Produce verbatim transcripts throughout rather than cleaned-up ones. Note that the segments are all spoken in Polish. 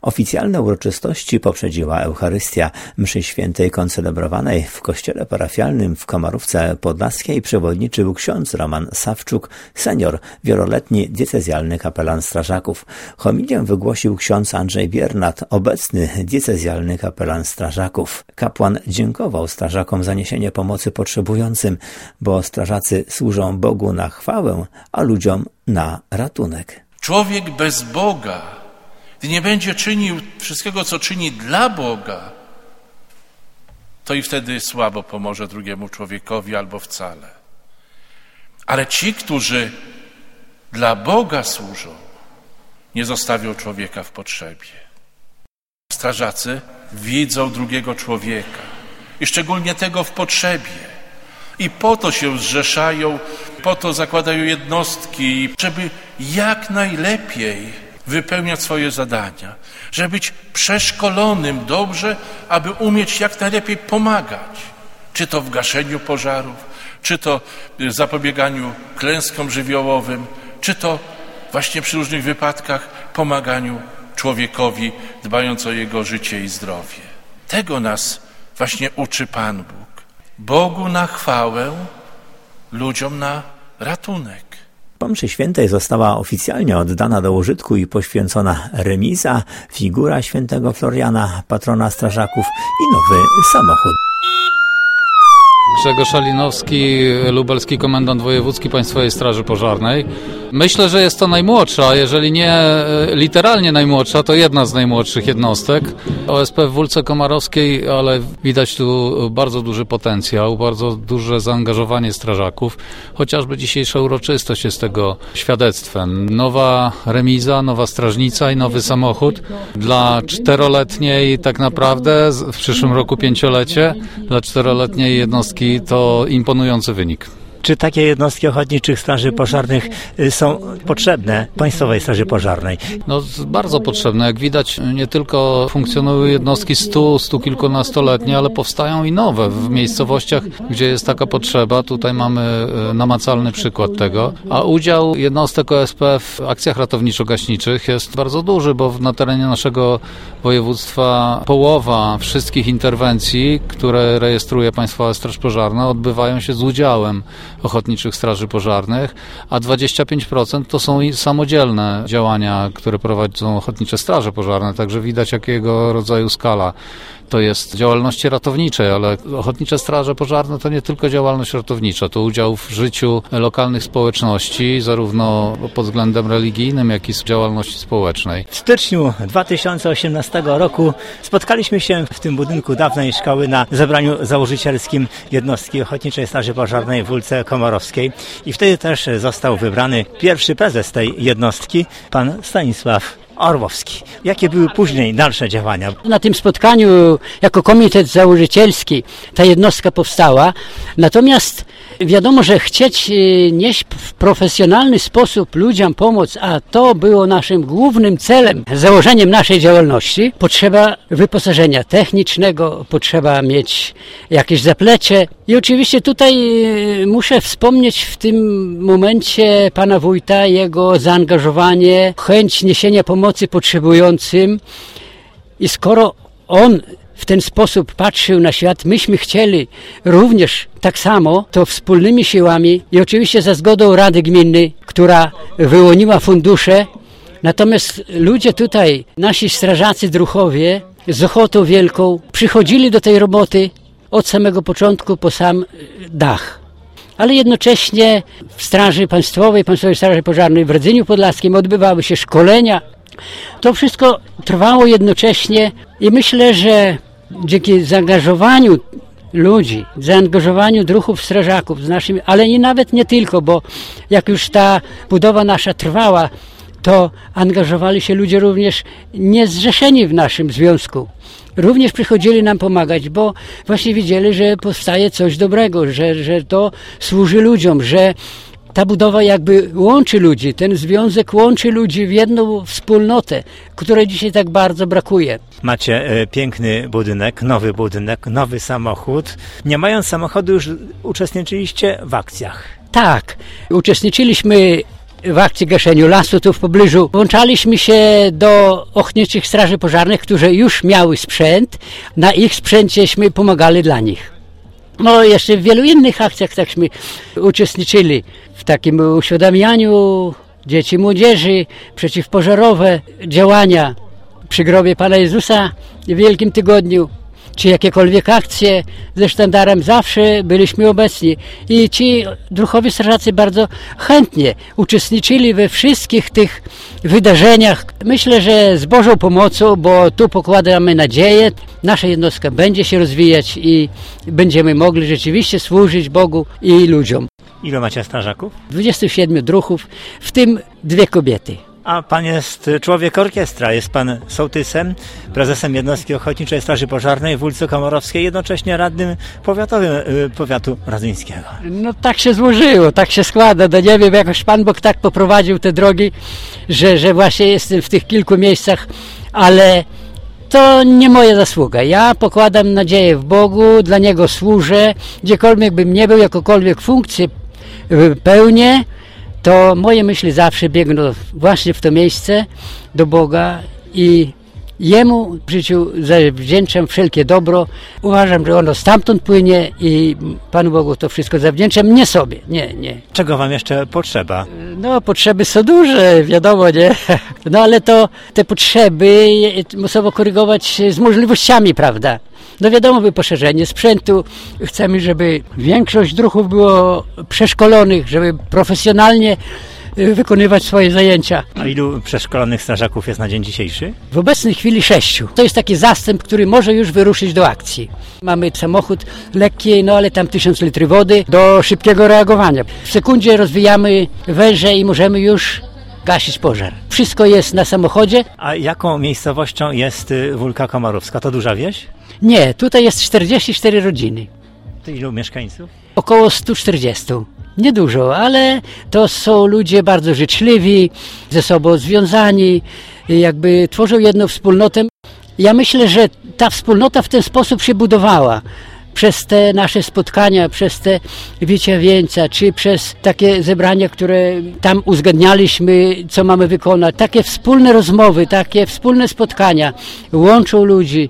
Oficjalne uroczystości poprzedziła Eucharystia. Mszy świętej koncelebrowanej w kościele parafialnym w Komarówce Podlaskiej przewodniczył ksiądz Roman Sawczuk, senior, wieloletni diecezjalny kapelan strażaków. Homilię wygłosił ksiądz Andrzej Biernat, obecny diecezjalny kapelan strażaków. Kapłan dziękował strażakom za niesienie pomocy potrzebującym, bo strażacy służą Bogu na chwałę, a ludziom na ratunek. Człowiek bez Boga, gdy nie będzie czynił wszystkiego, co czyni dla Boga, to i wtedy słabo pomoże drugiemu człowiekowi albo wcale. Ale ci, którzy dla Boga służą, nie zostawią człowieka w potrzebie. Strażacy widzą drugiego człowieka i szczególnie tego w potrzebie. I po to się zrzeszają, po to zakładają jednostki, żeby jak najlepiej wypełniać swoje zadania, żeby być przeszkolonym dobrze, aby umieć jak najlepiej pomagać. Czy to w gaszeniu pożarów, czy to w zapobieganiu klęskom żywiołowym, czy to właśnie przy różnych wypadkach pomaganiu człowiekowi, dbając o jego życie i zdrowie. Tego nas właśnie uczy Pan Bóg. Bogu na chwałę, ludziom na ratunek. Po mszy świętej została oficjalnie oddana do użytku i poświęcona remiza, figura świętego Floriana, patrona strażaków i nowy samochód. Grzegorz Alinowski, lubelski komendant wojewódzki Państwowej Straży Pożarnej. Myślę, że jest to najmłodsza, jeżeli nie literalnie najmłodsza, to jedna z najmłodszych jednostek O S P w Wólce Komarowskiej, ale widać tu bardzo duży potencjał, bardzo duże zaangażowanie strażaków. Chociażby dzisiejsza uroczystość jest tego świadectwem. Nowa remiza, nowa strażnica i nowy samochód dla czteroletniej tak naprawdę, w przyszłym roku pięciolecie, dla czteroletniej jednostki to imponujący wynik. Czy takie jednostki ochotniczych straży pożarnych są potrzebne Państwowej Straży Pożarnej? No bardzo potrzebne. Jak widać, nie tylko funkcjonują jednostki stu, stu kilkunastoletnie, ale powstają i nowe w miejscowościach, gdzie jest taka potrzeba. Tutaj mamy namacalny przykład tego. A udział jednostek O S P w akcjach ratowniczo-gaśniczych jest bardzo duży, bo na terenie naszego województwa połowa wszystkich interwencji, które rejestruje Państwowa Straż Pożarna, odbywają się z udziałem ochotniczych straży pożarnych, a dwadzieścia pięć procent to są samodzielne działania, które prowadzą ochotnicze straże pożarne, także widać jakiego rodzaju skala to jest działalności ratowniczej, ale ochotnicze straże pożarne to nie tylko działalność ratownicza, to udział w życiu lokalnych społeczności, zarówno pod względem religijnym, jak i z działalności społecznej. W styczniu dwa tysiące osiemnastego roku spotkaliśmy się w tym budynku dawnej szkoły na zebraniu założycielskim jednostki Ochotniczej Straży Pożarnej w Wólce Komarowskiej i wtedy też został wybrany pierwszy prezes tej jednostki, pan Stanisław Orłowski. Jakie były później dalsze działania? Na tym spotkaniu jako komitet założycielski ta jednostka powstała, natomiast wiadomo, że chcieć nieść w profesjonalny sposób ludziom pomoc, a to było naszym głównym celem, założeniem naszej działalności, potrzeba wyposażenia technicznego, potrzeba mieć jakieś zaplecze i oczywiście tutaj muszę wspomnieć w tym momencie pana wójta, jego zaangażowanie, chęć niesienia pomocy potrzebującym i skoro on w ten sposób patrzył na świat, myśmy chcieli również tak samo, to wspólnymi siłami i oczywiście za zgodą Rady Gminnej, która wyłoniła fundusze, natomiast ludzie tutaj, nasi strażacy druhowie z ochotą wielką przychodzili do tej roboty od samego początku po sam dach. Ale jednocześnie w Straży Państwowej, Państwowej Straży Pożarnej w Rydzyniu Podlaskim odbywały się szkolenia. To wszystko trwało jednocześnie i myślę, że dzięki zaangażowaniu ludzi, zaangażowaniu druhów strażaków z naszymi, ale i nawet nie tylko, bo jak już ta budowa nasza trwała, to angażowali się ludzie również niezrzeszeni w naszym związku. Również przychodzili nam pomagać, bo właśnie widzieli, że powstaje coś dobrego, że, że to służy ludziom, że ta budowa jakby łączy ludzi, ten związek łączy ludzi w jedną wspólnotę, której dzisiaj tak bardzo brakuje. Macie e, piękny budynek, nowy budynek, nowy samochód. Nie mając samochodu już uczestniczyliście w akcjach. Tak, uczestniczyliśmy w akcji gaszeniu lasu tu w pobliżu. Włączaliśmy się do ochotniczych straży pożarnych, które już miały sprzęt. Na ich sprzęcieśmy pomagali dla nich. No jeszcze w wielu innych akcjach takśmy uczestniczyli. W takim uświadamianiu dzieci, młodzieży, przeciwpożarowe działania przy grobie Pana Jezusa w Wielkim Tygodniu, czy jakiekolwiek akcje ze sztandarem, zawsze byliśmy obecni. I ci druhowie strażacy bardzo chętnie uczestniczyli we wszystkich tych wydarzeniach. Myślę, że z Bożą pomocą, bo tu pokładamy nadzieję, nasza jednostka będzie się rozwijać i będziemy mogli rzeczywiście służyć Bogu i ludziom. Ile macie strażaków? dwudziestu siedmiu druhów, w tym dwie kobiety. A pan jest człowiek orkiestra, jest pan sołtysem, prezesem jednostki Ochotniczej Straży Pożarnej w ulicy Komorowskiej, jednocześnie radnym powiatowym powiatu radzyńskiego. No tak się złożyło, tak się składa, no nie wiem, jakoś Pan Bóg tak poprowadził te drogi, że, że właśnie jestem w tych kilku miejscach, ale to nie moja zasługa. Ja pokładam nadzieję w Bogu, dla Niego służę, gdziekolwiek bym nie był, jakokolwiek funkcję pełnię, to moje myśli zawsze biegną właśnie w to miejsce do Boga i Jemu w życiu zawdzięczam wszelkie dobro. Uważam, że ono stamtąd płynie i Panu Bogu to wszystko zawdzięczam, nie sobie, nie, nie. Czego wam jeszcze potrzeba? No, potrzeby są duże, wiadomo, nie? No, ale to te potrzeby muszą korygować z możliwościami, prawda? No wiadomo, wyposażenie sprzętu. Chcemy, żeby większość druhów było przeszkolonych, żeby profesjonalnie wykonywać swoje zajęcia. A ilu przeszkolonych strażaków jest na dzień dzisiejszy? W obecnej chwili sześciu. To jest taki zastęp, który może już wyruszyć do akcji. Mamy samochód lekki, no ale tam tysiąc litrów wody do szybkiego reagowania. W sekundzie rozwijamy węże i możemy już gasić pożar. Wszystko jest na samochodzie. A jaką miejscowością jest Wólka Komorowska? To duża wieś? Nie, tutaj jest czterdzieści cztery rodziny. To ilu mieszkańców? Około sto czterdzieści. Niedużo, ale to są ludzie bardzo życzliwi, ze sobą związani, jakby tworzą jedną wspólnotę. Ja myślę, że ta wspólnota w ten sposób się budowała. Przez te nasze spotkania, przez te wicia wieńca, czy przez takie zebrania, które tam uzgadnialiśmy, co mamy wykonać. Takie wspólne rozmowy, takie wspólne spotkania łączą ludzi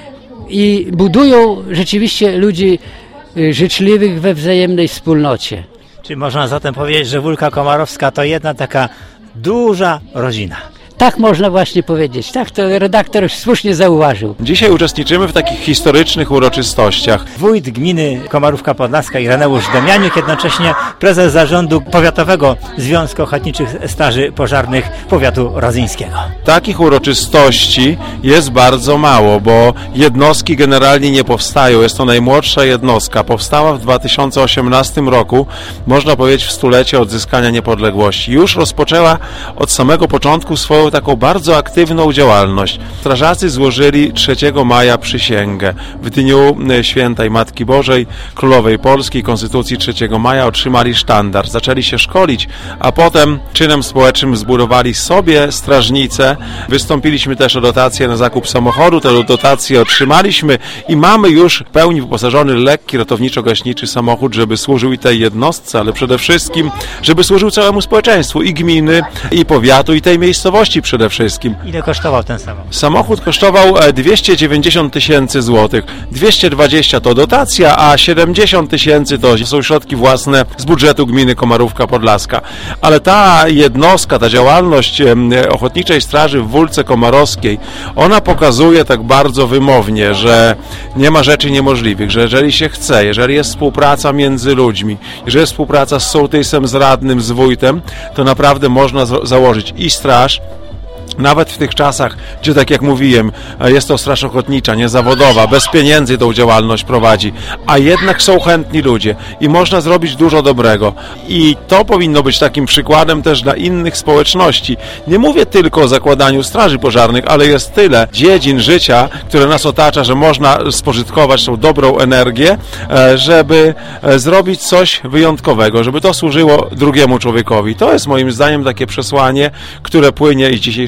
i budują rzeczywiście ludzi życzliwych we wzajemnej wspólnocie. Czy można zatem powiedzieć, że Wólka Komorowska to jedna taka duża rodzina? Tak można właśnie powiedzieć. Tak to redaktor słusznie zauważył. Dzisiaj uczestniczymy w takich historycznych uroczystościach. Wójt gminy Komorówka Podlaska Ireneusz Demianiuk, jednocześnie prezes zarządu Powiatowego Związku Ochotniczych Straży Pożarnych Powiatu Radzyńskiego. Takich uroczystości jest bardzo mało, bo jednostki generalnie nie powstają. Jest to najmłodsza jednostka. Powstała w dwa tysiące osiemnastym roku, można powiedzieć w stulecie odzyskania niepodległości. Już rozpoczęła od samego początku swoją taką bardzo aktywną działalność. Strażacy złożyli trzeciego maja przysięgę. W dniu Świętej Matki Bożej, Królowej Polski, Konstytucji trzeciego maja otrzymali sztandar. Zaczęli się szkolić, a potem czynem społecznym zbudowali sobie strażnicę. Wystąpiliśmy też o dotację na zakup samochodu. Tę dotację otrzymaliśmy i mamy już w pełni wyposażony lekki ratowniczo-gaśniczy samochód, żeby służył i tej jednostce, ale przede wszystkim, żeby służył całemu społeczeństwu i gminy, i powiatu, i tej miejscowości przede wszystkim. Ile kosztował ten samochód? Samochód kosztował dwieście dziewięćdziesiąt tysięcy złotych. dwieście dwadzieścia to dotacja, a siedemdziesiąt tysięcy to są środki własne z budżetu gminy Komorówka Podlaska. Ale ta jednostka, ta działalność Ochotniczej Straży w Wólce Komorowskiej, ona pokazuje tak bardzo wymownie, że nie ma rzeczy niemożliwych, że jeżeli się chce, jeżeli jest współpraca między ludźmi, jeżeli jest współpraca z sołtysem, z radnym, z wójtem, to naprawdę można założyć i straż. Nawet w tych czasach, gdzie tak jak mówiłem, jest to straż ochotnicza, niezawodowa, bez pieniędzy tą działalność prowadzi, a jednak są chętni ludzie i można zrobić dużo dobrego. I to powinno być takim przykładem też dla innych społeczności. Nie mówię tylko o zakładaniu straży pożarnych, ale jest tyle dziedzin życia, które nas otacza, że można spożytkować tą dobrą energię, żeby zrobić coś wyjątkowego, żeby to służyło drugiemu człowiekowi. To jest moim zdaniem takie przesłanie, które płynie i z dzisiejszego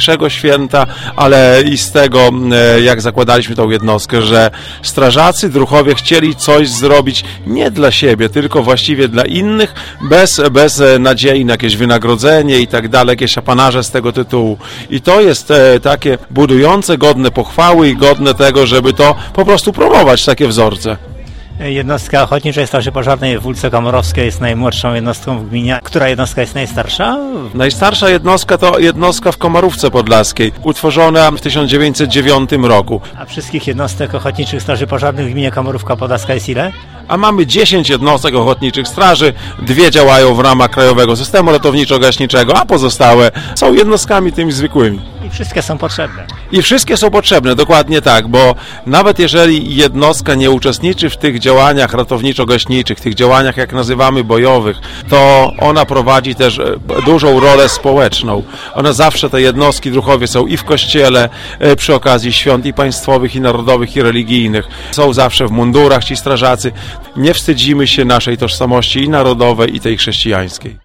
największego święta, ale i z tego, jak zakładaliśmy tą jednostkę, że strażacy, druhowie chcieli coś zrobić nie dla siebie, tylko właściwie dla innych, bez, bez nadziei na jakieś wynagrodzenie i tak dalej, jakieś apanarze z tego tytułu. I to jest takie budujące, godne pochwały i godne tego, żeby to po prostu promować, takie wzorce. Jednostka Ochotniczej Straży Pożarnej w Wólce Komorowskiej jest najmłodszą jednostką w gminie. Która jednostka jest najstarsza? Najstarsza jednostka to jednostka w Komorówce Podlaskiej, utworzona w tysiąc dziewięćset dziewiątym roku. A wszystkich jednostek Ochotniczych Straży Pożarnych w gminie Komorówka Podlaska jest ile? A mamy dziesięć jednostek ochotniczych straży, dwie działają w ramach Krajowego Systemu Ratowniczo-Gaśniczego, a pozostałe są jednostkami tymi zwykłymi. I wszystkie są potrzebne. I wszystkie są potrzebne, dokładnie tak, bo nawet jeżeli jednostka nie uczestniczy w tych działaniach ratowniczo-gaśniczych, tych działaniach, jak nazywamy, bojowych, to ona prowadzi też dużą rolę społeczną. One zawsze, te jednostki druhowie są i w kościele, przy okazji świąt i państwowych, i narodowych, i religijnych. Są zawsze w mundurach ci strażacy. Nie wstydzimy się naszej tożsamości i narodowej, i tej chrześcijańskiej.